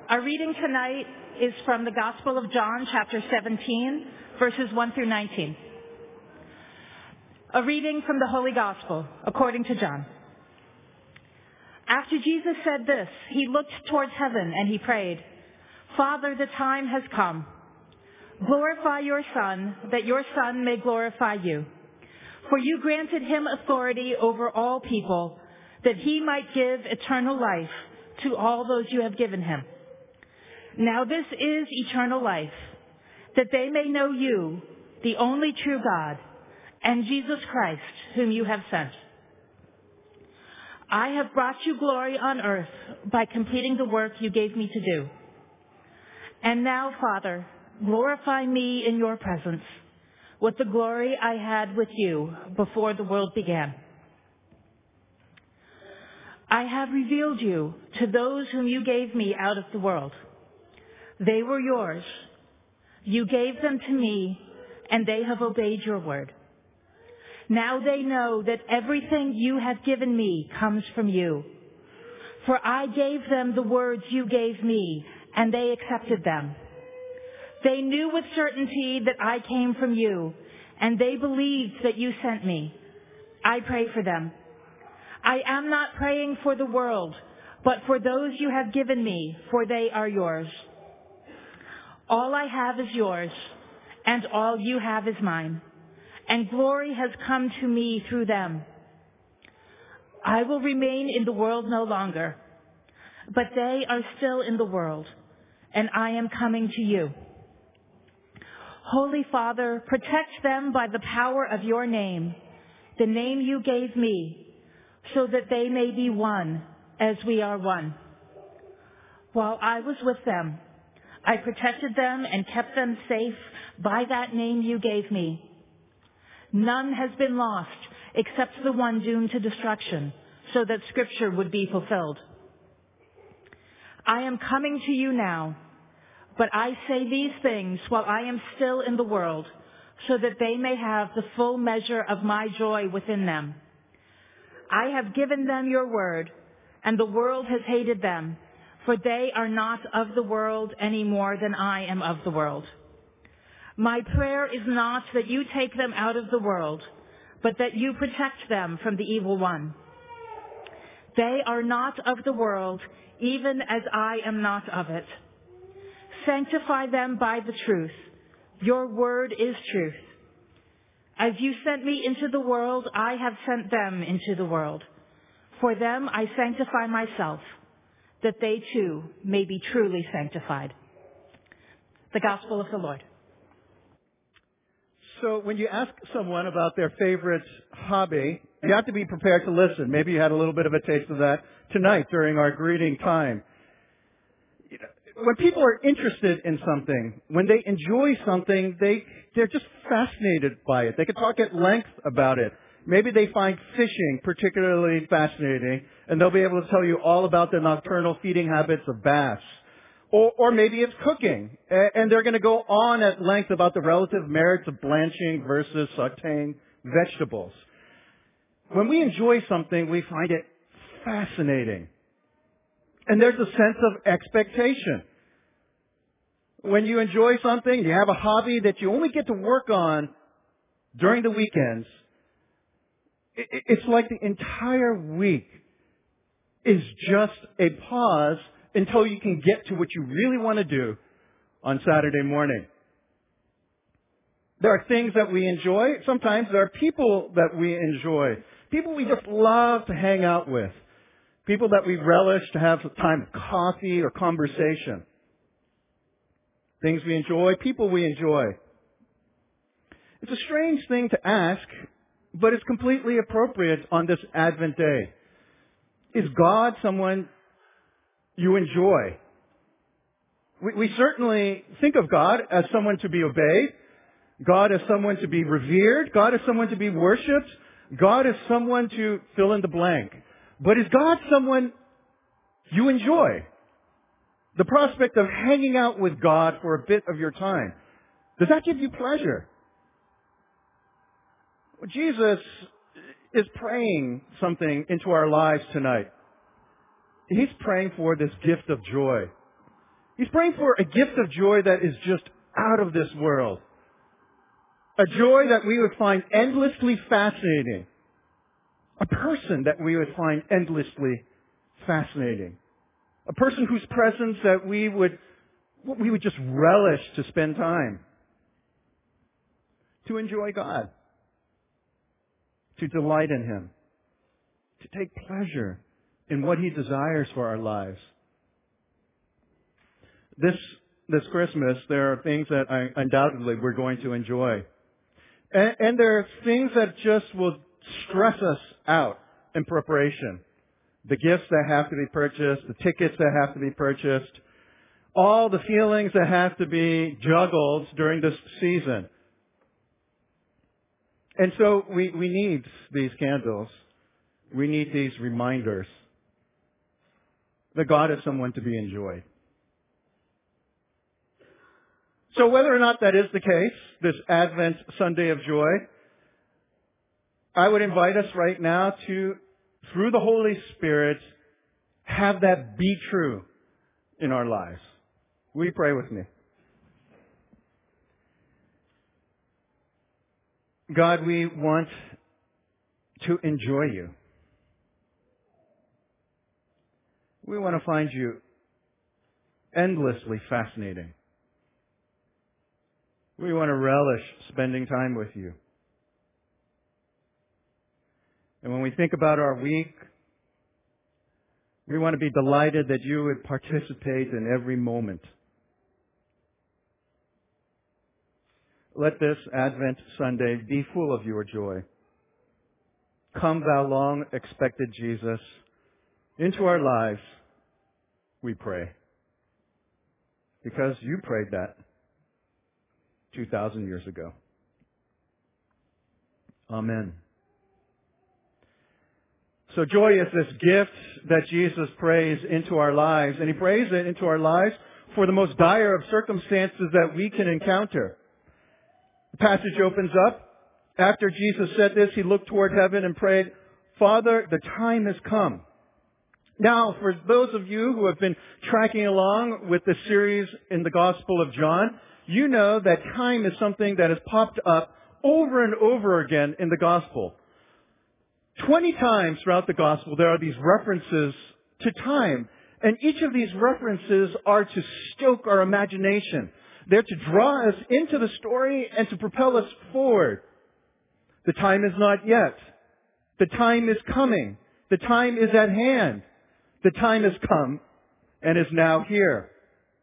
Our reading tonight is from the Gospel of John, chapter 17, verses 1 through 19. A reading from the Holy Gospel, according to John. After Jesus said this, he looked towards heaven and he prayed, "Father, the time has come. Glorify your Son, that your Son may glorify you. For you granted him authority over all people, that he might give eternal life to all those you have given him. Now this is eternal life, that they may know you, the only true God, and Jesus Christ, whom you have sent. I have brought you glory on earth by completing the work you gave me to do. And now, Father, glorify me in your presence with the glory I had with you before the world began. I have revealed you to those whom you gave me out of the world. They were yours. You gave them to me, and they have obeyed your word. Now they know that everything you have given me comes from you. For I gave them the words you gave me, and they accepted them. They knew with certainty that I came from you, and they believed that you sent me. I pray for them. I am not praying for the world, but for those you have given me, for they are yours. All I have is yours, and all you have is mine, and glory has come to me through them. I will remain in the world no longer, but they are still in the world, and I am coming to you. Holy Father, protect them by the power of your name, the name you gave me, so that they may be one as we are one. While I was with them, I protected them and kept them safe by that name you gave me. None has been lost except the one doomed to destruction, so that Scripture would be fulfilled. I am coming to you now, but I say these things while I am still in the world, so that they may have the full measure of my joy within them. I have given them your word, and the world has hated them, for they are not of the world any more than I am of the world. My prayer is not that you take them out of the world, but that you protect them from the evil one. They are not of the world, even as I am not of it. Sanctify them by the truth. Your word is truth. As you sent me into the world, I have sent them into the world. For them I sanctify myself, that they too may be truly sanctified. The Gospel of the Lord. So when you ask someone about their favorite hobby, you have to be prepared to listen. Maybe you had a little bit of a taste of that tonight during our greeting time. When people are interested in something, when they enjoy something, they're just fascinated by it. They can talk at length about it. Maybe they find fishing particularly fascinating, and they'll be able to tell you all about the nocturnal feeding habits of bass. Or maybe it's cooking, and they're going to go on at length about the relative merits of blanching versus sautéing vegetables. When we enjoy something, we find it fascinating. And there's a sense of expectation. When you enjoy something, you have a hobby that you only get to work on during the weekends, it's like the entire week is just a pause until you can get to what you really want to do on Saturday morning. There are things that we enjoy. Sometimes there are people that we enjoy. People we just love to hang out with. People that we relish to have a time of coffee or conversation. Things we enjoy, people we enjoy. It's a strange thing to ask, but it's completely appropriate on this Advent day. Is God someone you enjoy? We certainly think of God as someone to be obeyed. God as someone to be revered. God as someone to be worshipped. God as someone to fill in the blank. But is God someone you enjoy? The prospect of hanging out with God for a bit of your time, does that give you pleasure? Jesus is praying something into our lives tonight. He's praying for this gift of joy. He's praying for a gift of joy that is just out of this world. A joy that we would find endlessly fascinating. A person that we would find endlessly fascinating. A person whose presence that we would just relish to spend time. To enjoy God. To delight in Him. To take pleasure in what He desires for our lives. This Christmas, there are things that undoubtedly we're going to enjoy. And there are things that just will stress us out in preparation. The gifts that have to be purchased, the tickets that have to be purchased, all the feelings that have to be juggled during this season. And so we need these candles. We need these reminders that God is someone to be enjoyed. So whether or not that is the case, this Advent Sunday of Joy, I would invite us right now to, through the Holy Spirit, have that be true in our lives. Will you pray with me? God, we want to enjoy You. We want to find You endlessly fascinating. We want to relish spending time with You. And when we think about our week, we want to be delighted that You would participate in every moment. Let this Advent Sunday be full of Your joy. Come, Thou long expected Jesus, into our lives, we pray. Because You prayed that 2,000 years ago. Amen. So joy is this gift that Jesus prays into our lives, and He prays it into our lives for the most dire of circumstances that we can encounter. The passage opens up. After Jesus said this, He looked toward heaven and prayed, Father, the time has come. Now, for those of you who have been tracking along with the series in the Gospel of John, you know that time is something that has popped up over and over again in the Gospel. 20 times throughout the Gospel, there are these references to time. And each of these references are to stoke our imagination. They're to draw us into the story and to propel us forward. The time is not yet. The time is coming. The time is at hand. The time has come and is now here.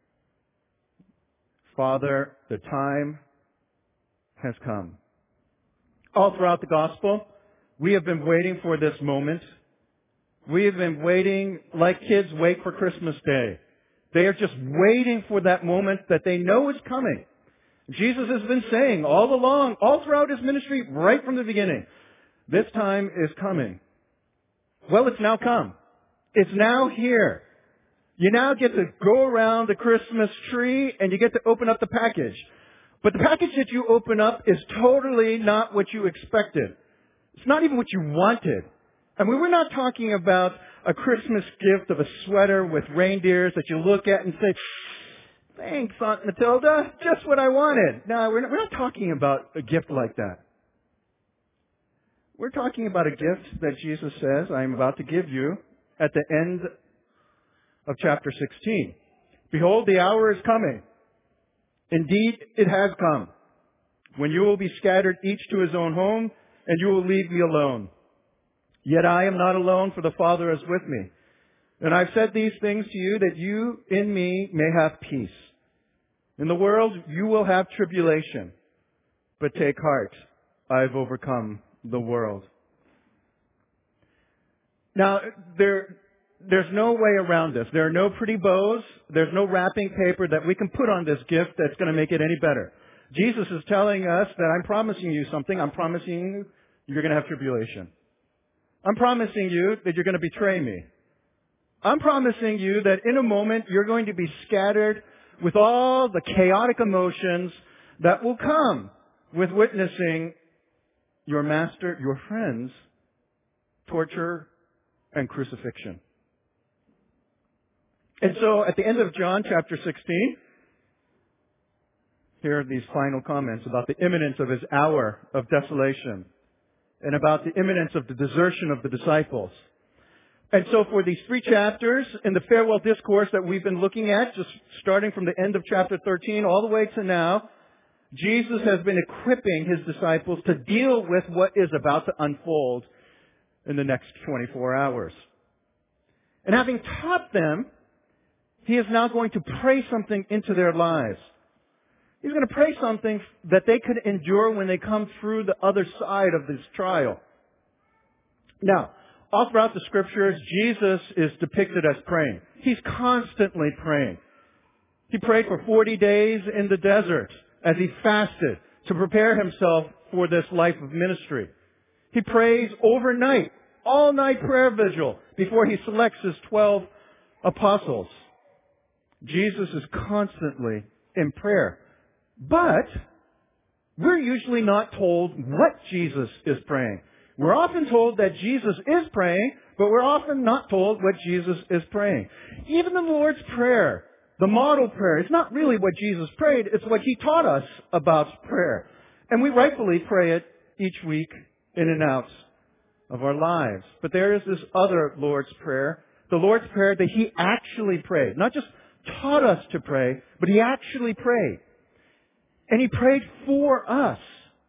Father, the time has come. All throughout the Gospel, we have been waiting for this moment. We have been waiting like kids wait for Christmas Day. They are just waiting for that moment that they know is coming. Jesus has been saying all along, all throughout His ministry, right from the beginning, this time is coming. Well, it's now come. It's now here. You now get to go around the Christmas tree and you get to open up the package. But the package that you open up is totally not what you expected. It's not even what you wanted. I mean, we're not talking about a Christmas gift of a sweater with reindeers that you look at and say, thanks, Aunt Matilda, just what I wanted. No, we're not talking about a gift like that. We're talking about a gift that Jesus says, I am about to give you at the end of chapter 16. Behold, the hour is coming. Indeed, it has come, when you will be scattered each to his own home, and you will leave me alone. Yet I am not alone, for the Father is with me. And I've said these things to you, that you in me may have peace. In the world you will have tribulation, but take heart, I've overcome the world. Now, there's no way around this. There are no pretty bows. There's no wrapping paper that we can put on this gift that's going to make it any better. Jesus is telling us that I'm promising you something. I'm promising you you're going to have tribulation. I'm promising you that you're going to betray me. I'm promising you that in a moment you're going to be scattered with all the chaotic emotions that will come with witnessing your master, your friends, torture and crucifixion. And so at the end of John chapter 16, here are these final comments about the imminence of his hour of desolation and about the imminence of the desertion of the disciples. And so for these 3 chapters in the farewell discourse that we've been looking at, just starting from the end of chapter 13 all the way to now, Jesus has been equipping his disciples to deal with what is about to unfold in the next 24 hours. And having taught them, he is now going to pray something into their lives. He's going to pray something that they could endure when they come through the other side of this trial. Now, all throughout the Scriptures, Jesus is depicted as praying. He's constantly praying. He prayed for 40 days in the desert as he fasted to prepare himself for this life of ministry. He prays overnight, all-night prayer vigil before he selects his 12 apostles. Jesus is constantly in prayer. But we're usually not told what Jesus is praying. We're often told that Jesus is praying, but we're often not told what Jesus is praying. Even the Lord's Prayer, the model prayer, it's not really what Jesus prayed, it's what he taught us about prayer. And we rightfully pray it each week in and out of our lives. But there is this other Lord's Prayer, the Lord's Prayer that he actually prayed. Not just taught us to pray, but he actually prayed. And he prayed for us.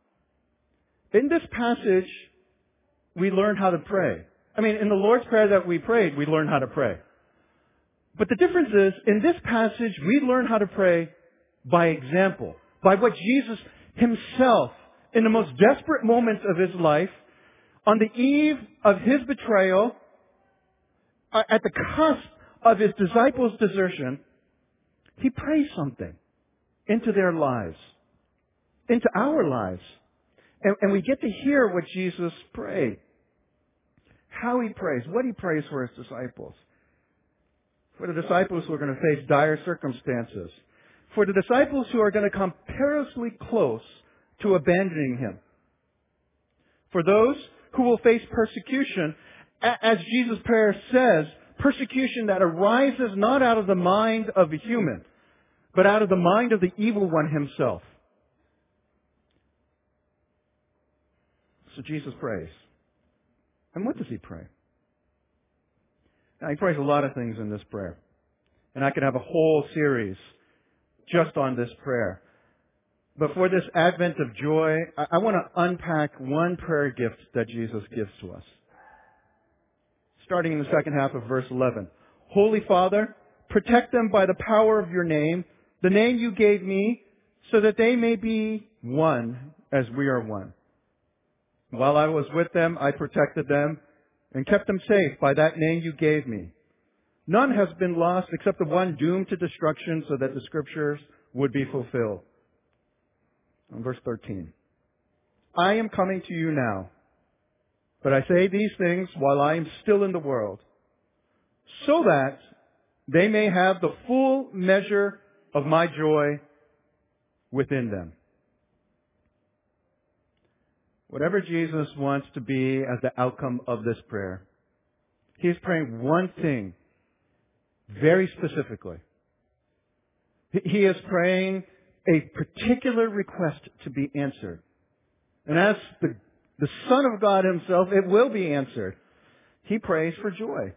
In this passage, we learn how to pray. I mean, in the Lord's Prayer that we prayed, we learn how to pray. But the difference is, in this passage, we learn how to pray by example. By what Jesus himself, in the most desperate moments of his life, on the eve of his betrayal, at the cusp of his disciples' desertion, he prays something into their lives, into our lives. And we get to hear what Jesus prayed. How he prays, what he prays for his disciples. For the disciples who are going to face dire circumstances. For the disciples who are going to come perilously close to abandoning him. For those who will face persecution, as Jesus' prayer says, persecution that arises not out of the mind of a human, but out of the mind of the evil one himself. So Jesus prays. And what does he pray? Now, he prays a lot of things in this prayer. And I could have a whole series just on this prayer. But for this Advent of joy, I want to unpack one prayer gift that Jesus gives to us. Starting in the second half of verse 11. Holy Father, protect them by the power of your name, the name you gave me, so that they may be one as we are one. While I was with them, I protected them and kept them safe by that name you gave me. None has been lost except the one doomed to destruction so that the Scriptures would be fulfilled. On verse 13. I am coming to you now, but I say these things while I am still in the world, so that they may have the full measure of my joy within them. Whatever Jesus wants to be as the outcome of this prayer, he's praying one thing very specifically. He is praying a particular request to be answered. And as the Son of God himself, it will be answered. He prays for joy.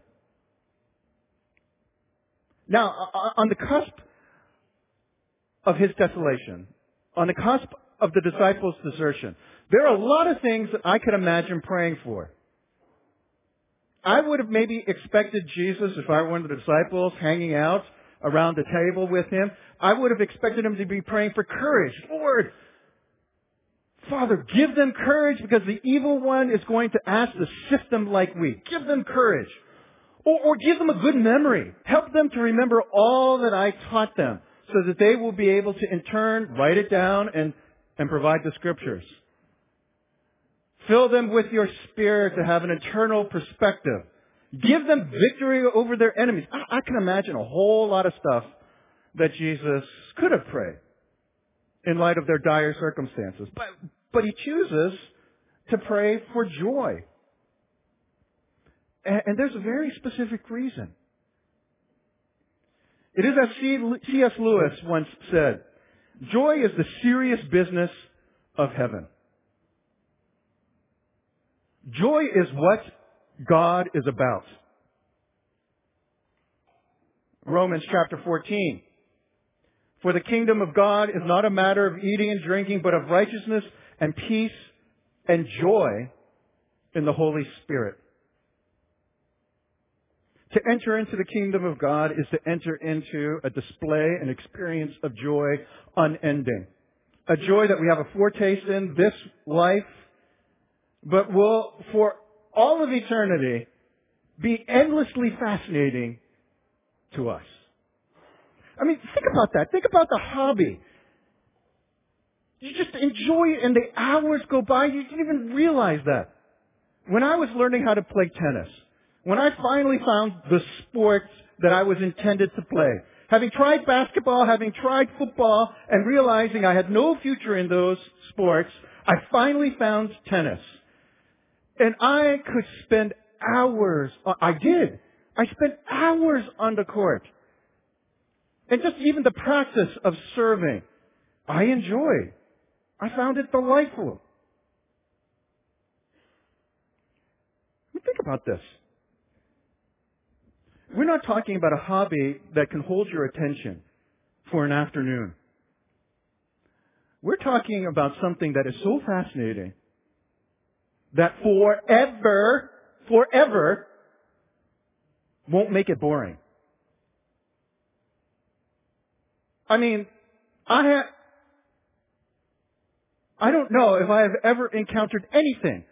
Now, on the cusp of his desolation, on the cusp of the disciples' desertion, there are a lot of things that I could imagine praying for. I would have maybe expected Jesus, if I were one of the disciples hanging out around the table with him, I would have expected him to be praying for courage. Lord, Father, give them courage because the evil one is going to ask to sift them like wheat. Give them courage. Or give them a good memory. Help them to remember all that I taught them so that they will be able to in turn write it down and provide the Scriptures. Fill them with your Spirit to have an eternal perspective. Give them victory over their enemies. I can imagine a whole lot of stuff that Jesus could have prayed in light of their dire circumstances. But he chooses to pray for joy. And there's a very specific reason. It is as C.S. Lewis once said, joy is the serious business of heaven. Joy is what God is about. Romans chapter 14. For the kingdom of God is not a matter of eating and drinking, but of righteousness and peace and joy in the Holy Spirit. To enter into the kingdom of God is to enter into a display and experience of joy unending. A joy that we have a foretaste in this life, but will, for all of eternity, be endlessly fascinating to us. I mean, think about that. Think about the hobby. You just enjoy it and the hours go by. You didn't even realize that. When I was learning how to play tennis, when I finally found the sport that I was intended to play, having tried basketball, having tried football, and realizing I had no future in those sports, I finally found tennis. And I could spend hours, I did. I spent hours on the court. And just even the practice of serving, I enjoyed. I found it delightful. I mean, think about this. We're not talking about a hobby that can hold your attention for an afternoon. We're talking about something that is so fascinating that forever won't make it boring. I mean, I don't know if I have ever encountered anything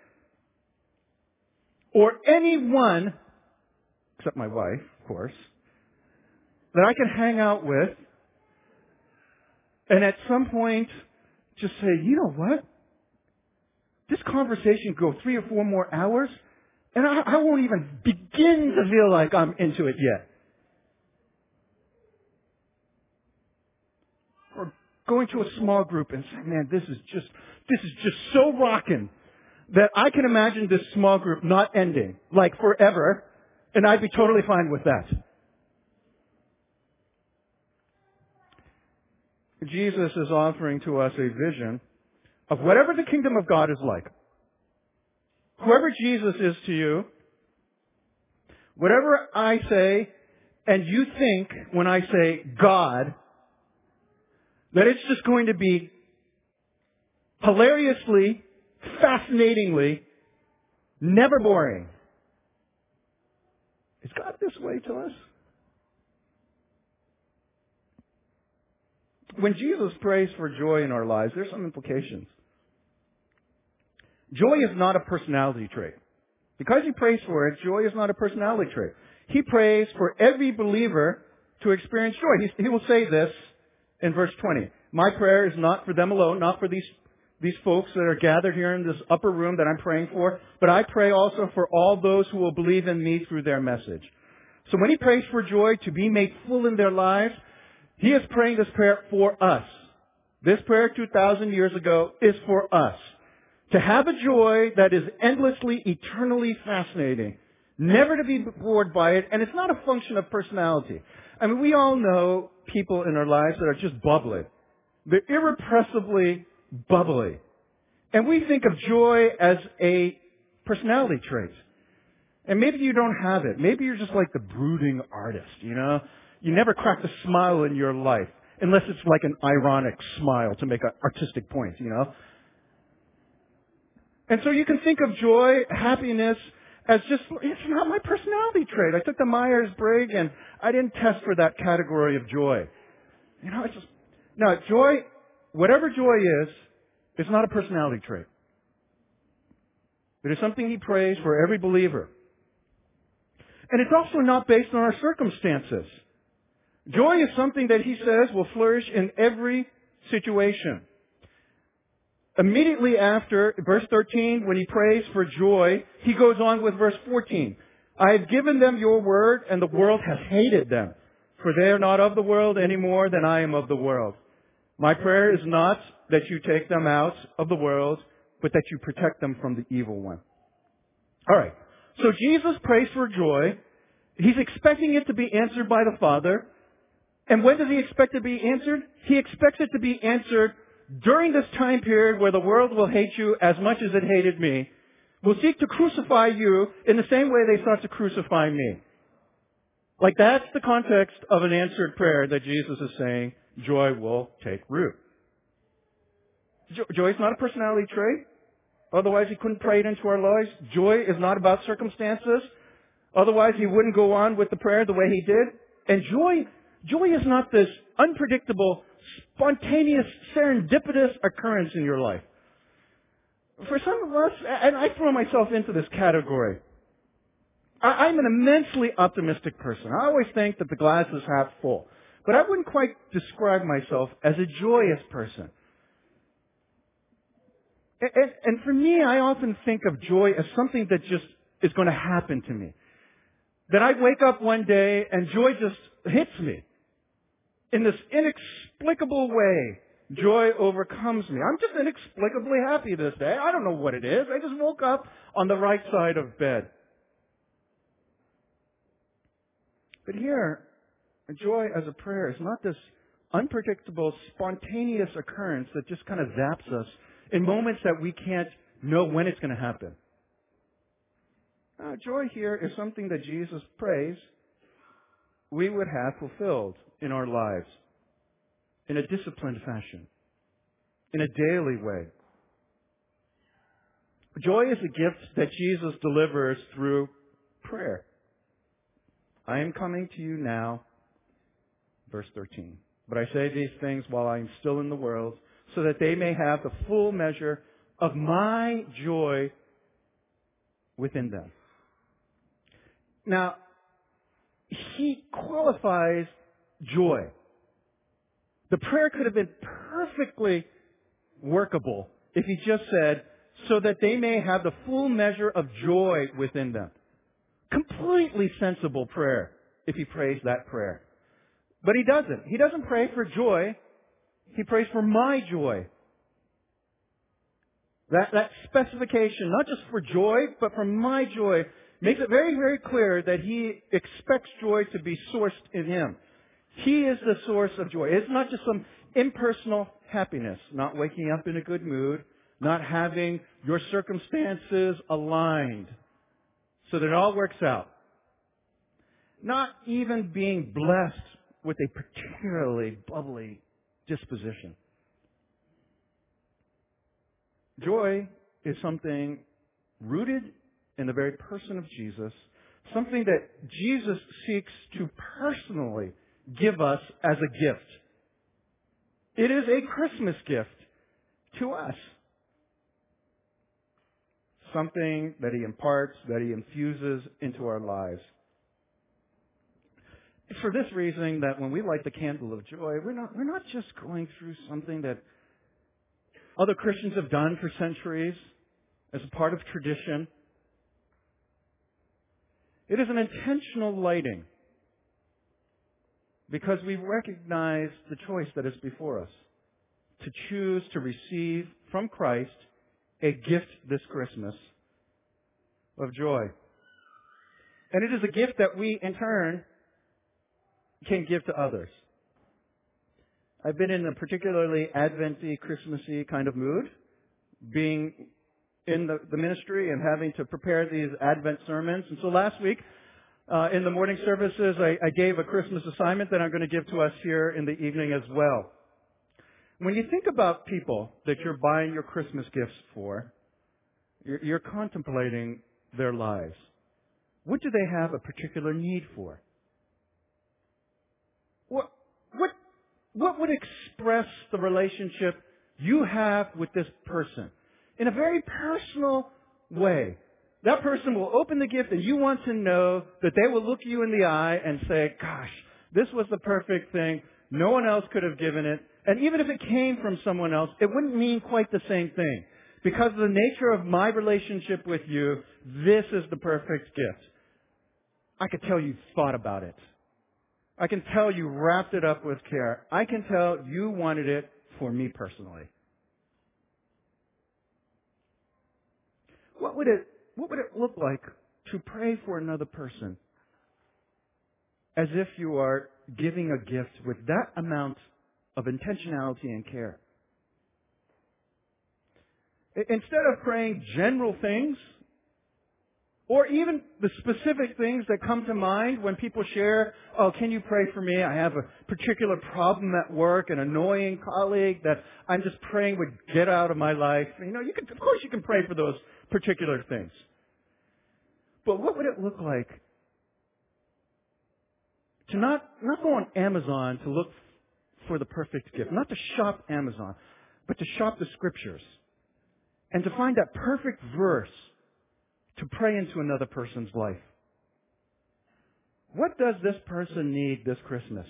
or anyone, except my wife, of course, that I can hang out with and at some point just say, you know what? This conversation could go 3 or 4 more hours and I won't even begin to feel like I'm into it yet. Or going to a small group and saying, man, this is just so rocking that I can imagine this small group not ending, like forever, and I'd be totally fine with that. Jesus is offering to us a vision of whatever the kingdom of God is like. Whoever Jesus is to you, whatever I say, and you think when I say God, that it's just going to be hilariously, fascinatingly, never boring. Is God this way to us? When Jesus prays for joy in our lives, there's some implications. Joy is not a personality trait. Because he prays for it, joy is not a personality trait. He prays for every believer to experience joy. He will say this in verse 20. My prayer is not for them alone, not for these folks that are gathered here in this upper room that I'm praying for, but I pray also for all those who will believe in me through their message. So when he prays for joy to be made full in their lives, he is praying this prayer for us. This prayer 2,000 years ago is for us. To have a joy that is endlessly, eternally fascinating. Never to be bored by it. And it's not a function of personality. I mean, we all know people in our lives that are just bubbly. They're irrepressibly bubbly. And we think of joy as a personality trait. And maybe you don't have it. Maybe you're just like the brooding artist, you know? You never cracked a smile in your life. Unless it's like an ironic smile to make an artistic point, you know? And so you can think of joy, happiness, as just, it's not my personality trait. I took the Myers-Briggs and I didn't test for that category of joy. You know, no, joy, whatever joy is not a personality trait. It is something he prays for every believer. And it's also not based on our circumstances. Joy is something that he says will flourish in every situation. Immediately after, verse 13, when he prays for joy, he goes on with verse 14. I have given them your word, and the world has hated them, for they are not of the world any more than I am of the world. My prayer is not that you take them out of the world, but that you protect them from the evil one. All right. So Jesus prays for joy. He's expecting it to be answered by the Father. And when does he expect it to be answered? He expects it to be answered during this time period where the world will hate you as much as it hated me, will seek to crucify you in the same way they sought to crucify me. Like that's the context of an answered prayer that Jesus is saying joy will take root. Joy is not a personality trait. Otherwise he couldn't pray it into our lives. Joy is not about circumstances. Otherwise he wouldn't go on with the prayer the way he did. And joy is not this unpredictable, spontaneous, serendipitous occurrence in your life. For some of us, and I throw myself into this category, I'm an immensely optimistic person. I always think that the glass is half full. But I wouldn't quite describe myself as a joyous person. And for me, I often think of joy as something that just is going to happen to me. That I wake up one day and joy just hits me. In this inexplicable way, joy overcomes me. I'm just inexplicably happy this day. I don't know what it is. I just woke up on the right side of bed. But here, joy as a prayer is not this unpredictable, spontaneous occurrence that just kind of zaps us in moments that we can't know when it's going to happen. Joy here is something that Jesus prays we would have fulfilled in our lives in a disciplined fashion, in a daily way. Joy is a gift that Jesus delivers through prayer. I am coming to you now, verse 13. But I say these things while I am still in the world, so that they may have the full measure of my joy within them. Now, he qualifies joy. The prayer could have been perfectly workable if he just said, so that they may have the full measure of joy within them. Completely sensible prayer if he prays that prayer. But he doesn't. He doesn't pray for joy. He prays for my joy. That specification, not just for joy, but for my joy, makes it very, very clear that he expects joy to be sourced in him. He is the source of joy. It's not just some impersonal happiness, not waking up in a good mood, not having your circumstances aligned so that it all works out. Not even being blessed with a particularly bubbly disposition. Joy is something rooted in the very person of Jesus, something that Jesus seeks to personally give us as a gift. It is a Christmas gift to us. Something that he imparts, that he infuses into our lives. It's for this reason that when we light the candle of joy, we're not just going through something that other Christians have done for centuries as a part of tradition. It is an intentional lighting because we recognize the choice that is before us to choose to receive from Christ a gift this Christmas of joy. And it is a gift that we, in turn, can give to others. I've been in a particularly Advent-y, Christmassy kind of mood, being in the ministry and having to prepare these Advent sermons. And so last week, in the morning services, I gave a Christmas assignment that I'm going to give to us here in the evening as well. When you think about people that you're buying your Christmas gifts for, you're contemplating their lives. What do they have a particular need for? What would express the relationship you have with this person in a very personal way? That person will open the gift and you want to know that they will look you in the eye and say, gosh, this was the perfect thing. No one else could have given it. And even if it came from someone else, it wouldn't mean quite the same thing. Because of the nature of my relationship with you, this is the perfect gift. I could tell you thought about it. I can tell you wrapped it up with care. I can tell you wanted it for me personally. What would it look like to pray for another person as if you are giving a gift with that amount of intentionality and care. Instead of praying general things, or even the specific things that come to mind when people share, oh, can you pray for me? I have a particular problem at work, an annoying colleague that I'm just praying would get out of my life. Of course you can pray for those particular things. But what would it look like to not go on Amazon to look for the perfect gift, not to shop Amazon, but to shop the Scriptures and to find that perfect verse to pray into another person's life? What does this person need this Christmas?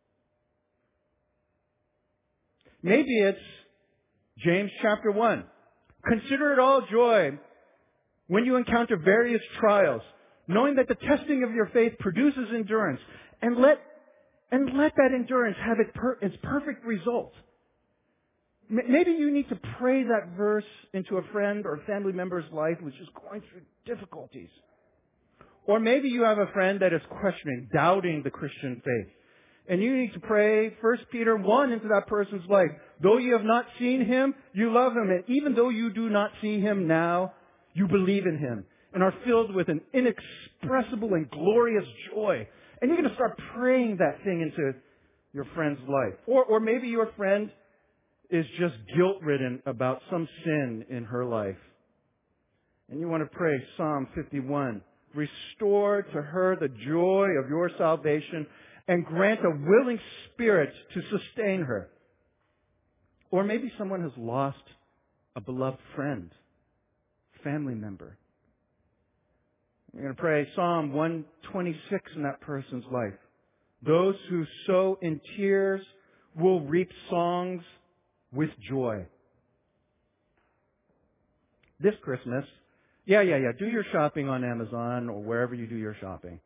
Maybe it's James chapter 1. Consider it all joy when you encounter various trials, knowing that the testing of your faith produces endurance, and let that endurance have its perfect result. Maybe you need to pray that verse into a friend or family member's life which is going through difficulties. Or maybe you have a friend that is questioning, doubting the Christian faith. And you need to pray 1 Peter 1 into that person's life. Though you have not seen Him, you love Him. And even though you do not see Him now, you believe in Him and are filled with an inexpressible and glorious joy. And you're going to start praying that thing into your friend's life. Or maybe your friend is just guilt-ridden about some sin in her life. And you want to pray Psalm 51. Restore to her the joy of your salvation and grant a willing spirit to sustain her. Or maybe someone has lost a beloved friend, family member. You're going to pray Psalm 126 in that person's life. Those who sow in tears will reap songs with joy. This Christmas, do your shopping on Amazon or wherever you do your shopping.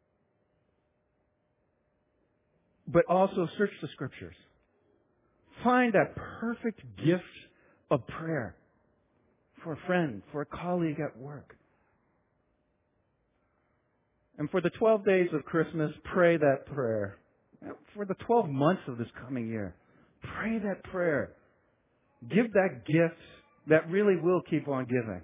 But also search the Scriptures. Find that perfect gift of prayer for a friend, for a colleague at work. And for the 12 days of Christmas, pray that prayer. For the 12 months of this coming year, pray that prayer. Give that gift that really will keep on giving.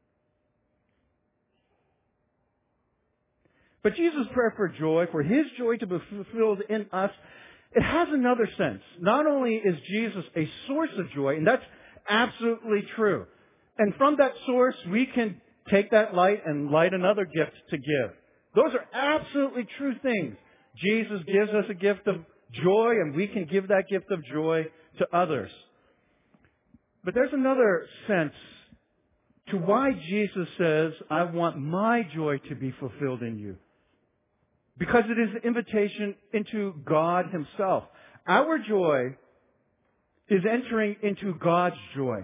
But Jesus' prayer for joy, for His joy to be fulfilled in us, it has another sense. Not only is Jesus a source of joy, and that's absolutely true. And from that source, we can take that light and light another gift to give. Those are absolutely true things. Jesus gives us a gift of joy, and we can give that gift of joy to others. But there's another sense to why Jesus says, I want my joy to be fulfilled in you. Because it is an invitation into God Himself. Our joy is entering into God's joy.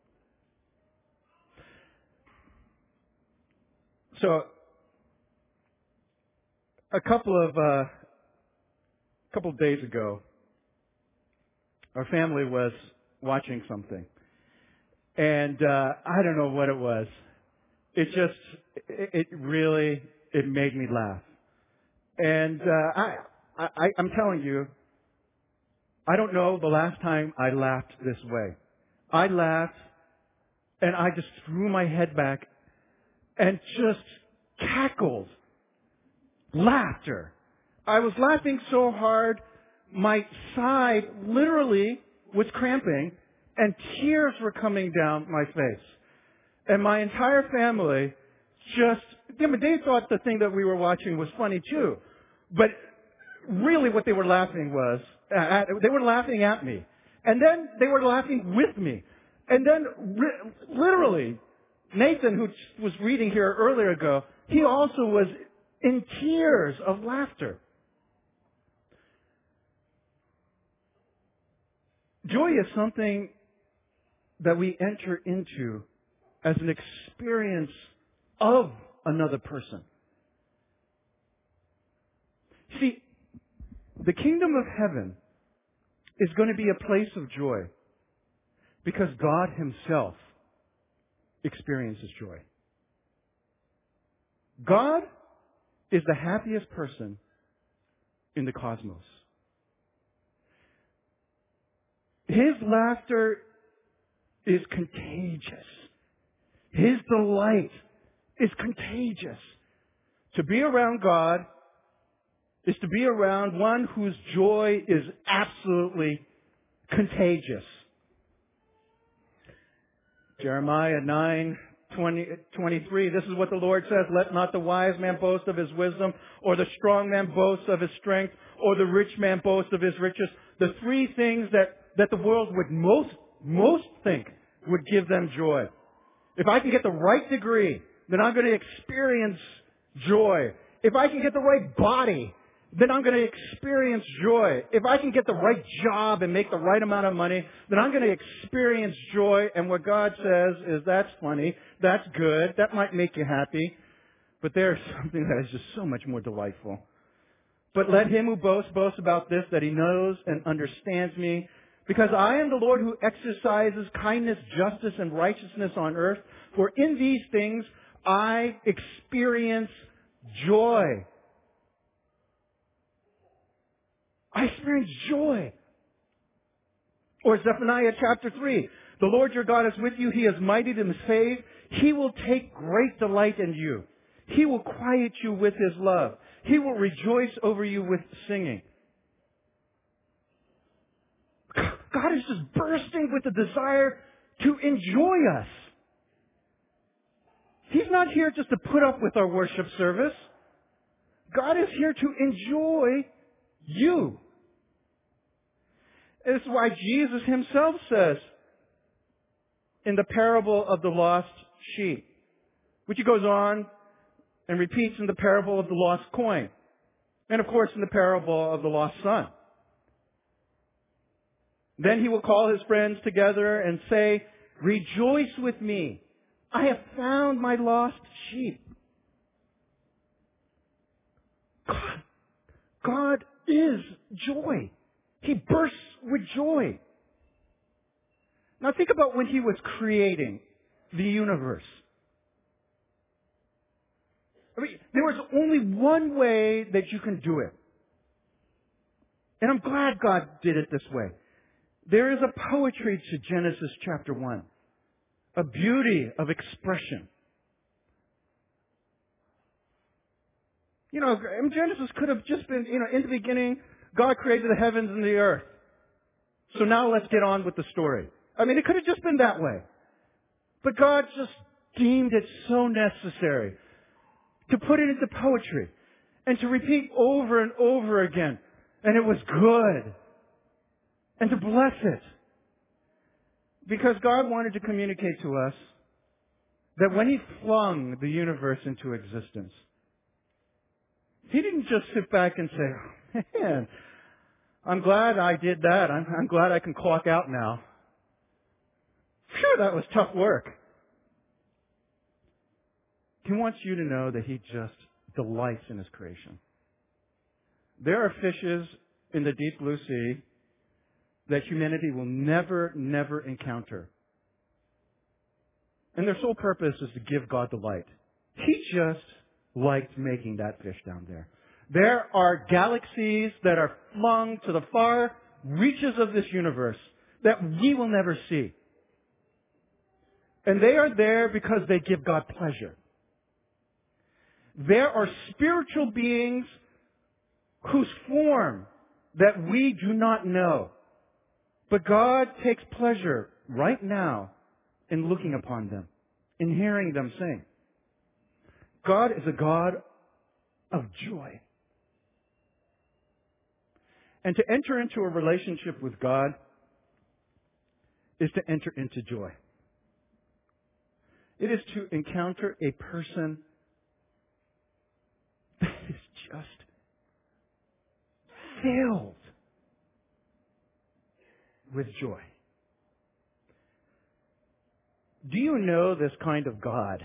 So, a couple of days ago, our family was watching something. And I don't know what it was. It really made me laugh. And I'm telling you, I don't know the last time I laughed this way. I laughed, and I just threw my head back and just cackled. Laughter. I was laughing so hard, my side literally was cramping, and tears were coming down my face. And my entire family they thought the thing that we were watching was funny too. But really what they were laughing was, they were laughing at me. And then they were laughing with me. And then literally, Nathan, who was reading here earlier ago, he also was in tears of laughter. Joy is something that we enter into as an experience of another person. See, the kingdom of heaven is going to be a place of joy because God Himself experiences joy. God is the happiest person in the cosmos. His laughter is contagious. His delight is contagious. To be around God is to be around one whose joy is absolutely contagious. Jeremiah 9:23, this is what the Lord says, let not the wise man boast of his wisdom, or the strong man boast of his strength, or the rich man boast of his riches. The three things that the world would most think would give them joy. If I can get the right degree, then I'm going to experience joy. If I can get the right body, then I'm going to experience joy. If I can get the right job and make the right amount of money, then I'm going to experience joy. And what God says is, that's funny, that's good, that might make you happy, but there's something that is just so much more delightful. But let him who boasts boast about this, that he knows and understands me, because I am the Lord who exercises kindness, justice, and righteousness on earth. For in these things I experience joy. I experience joy. Or Zephaniah chapter 3. The Lord your God is with you. He is mighty to save. He will take great delight in you. He will quiet you with His love. He will rejoice over you with singing. God is just bursting with the desire to enjoy us. He's not here just to put up with our worship service. God is here to enjoy you. This is why Jesus Himself says in the parable of the lost sheep, which He goes on and repeats in the parable of the lost coin, and of course in the parable of the lost son. Then He will call His friends together and say, rejoice with me. I have found my lost sheep. God is joy. He bursts with joy. Now think about when He was creating the universe. I mean, there was only one way that you can do it. And I'm glad God did it this way. There is a poetry to Genesis chapter 1. A beauty of expression. You know, Genesis could have just been, in the beginning, God created the heavens and the earth. So now let's get on with the story. I mean, it could have just been that way. But God just deemed it so necessary to put it into poetry and to repeat over and over again. And it was good. And to bless it. Because God wanted to communicate to us that when He flung the universe into existence, He didn't just sit back and say, man, I'm glad I did that. I'm glad I can clock out now. Phew, that was tough work. He wants you to know that He just delights in His creation. There are fishes in the deep blue sea that humanity will never encounter. And their sole purpose is to give God delight. He just liked making that fish down there. There are galaxies that are flung to the far reaches of this universe that we will never see. And they are there because they give God pleasure. There are spiritual beings whose form that we do not know. But God takes pleasure right now in looking upon them, in hearing them sing. God is a God of joy. And to enter into a relationship with God is to enter into joy. It is to encounter a person that is just filled with joy. Do you know this kind of God?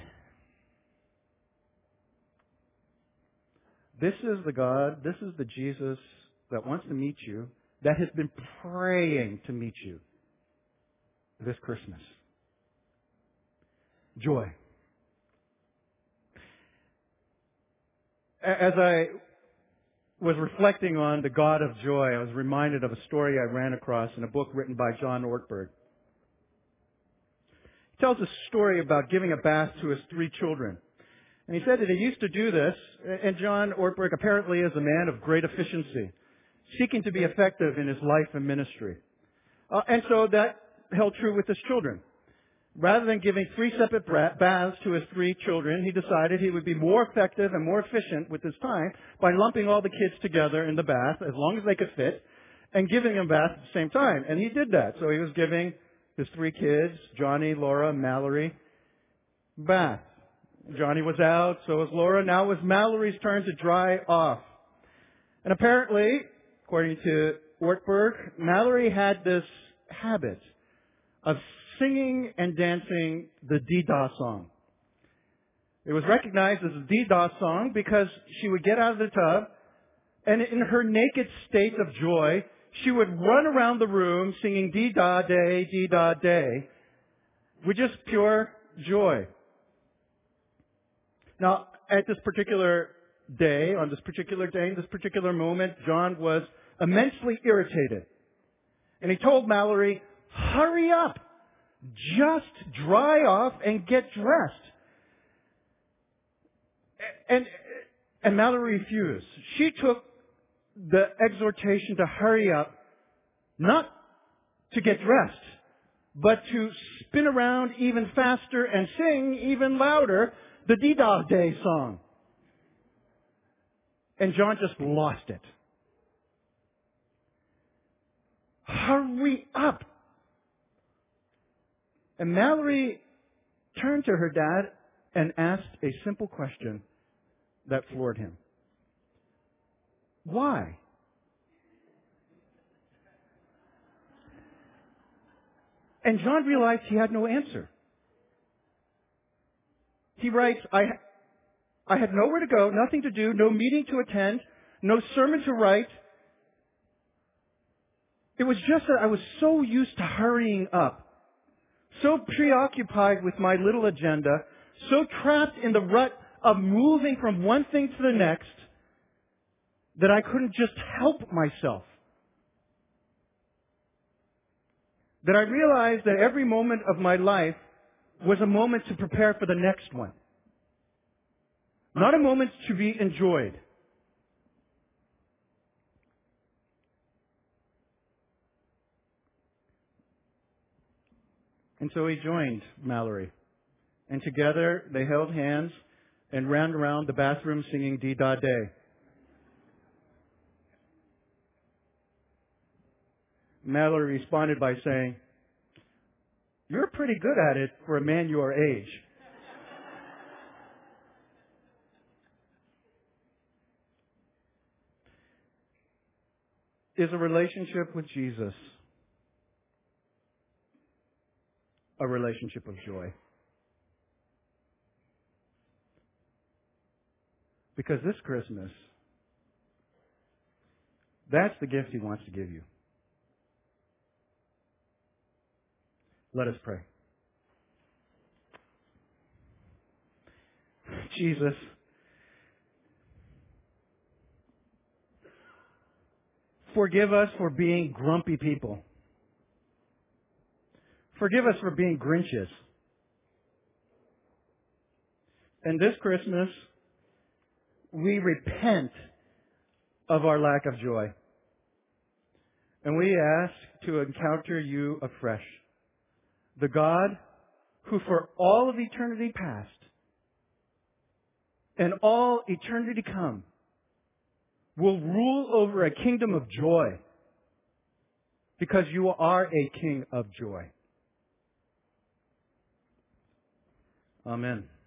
This is the God, this is the Jesus that wants to meet you, that has been praying to meet you this Christmas. Joy. As I was reflecting on the God of joy, I was reminded of a story I ran across in a book written by John Ortberg. He tells a story about giving a bath to his 3 children. And he said that he used to do this, and John Ortberg apparently is a man of great efficiency, seeking to be effective in his life and ministry. And so that held true with his children. Rather than giving 3 separate baths to his 3 children, he decided he would be more effective and more efficient with his time by lumping all the kids together in the bath as long as they could fit and giving them baths at the same time. And he did that. So he was giving his 3 kids, Johnny, Laura, Mallory, bath. Johnny was out, so was Laura. Now it was Mallory's turn to dry off. And apparently, according to Ortberg, Mallory had this habit of singing and dancing the Dee-Dah song. It was recognized as a Dee-Dah song because she would get out of the tub and in her naked state of joy, she would run around the room singing Dee-Dah Day, with just pure joy. Now, at this particular day, in this particular moment, John was immensely irritated. And he told Mallory, "Hurry up! Just dry off and get dressed." And Mallory refused. She took the exhortation to hurry up, not to get dressed, but to spin around even faster and sing even louder the Dee-Dah Day song. And John just lost it. Hurry up! And Mallory turned to her dad and asked a simple question that floored him. Why? And John realized he had no answer. He writes, I had nowhere to go, nothing to do, no meeting to attend, no sermon to write. It was just that I was so used to hurrying up, so preoccupied with my little agenda, so trapped in the rut of moving from one thing to the next, that I couldn't just help myself. That I realized that every moment of my life was a moment to prepare for the next one. Not a moment to be enjoyed. And so he joined Mallory. And together they held hands and ran around the bathroom singing Dee-Dah Day. Mallory responded by saying, "You're pretty good at it for a man your age." Is a relationship with Jesus a relationship of joy? Because this Christmas, that's the gift He wants to give you. Let us pray. Jesus, forgive us for being grumpy people. Forgive us for being Grinches. And this Christmas, we repent of our lack of joy. And we ask to encounter You afresh. The God who for all of eternity past and all eternity to come will rule over a kingdom of joy because You are a King of joy. Amen.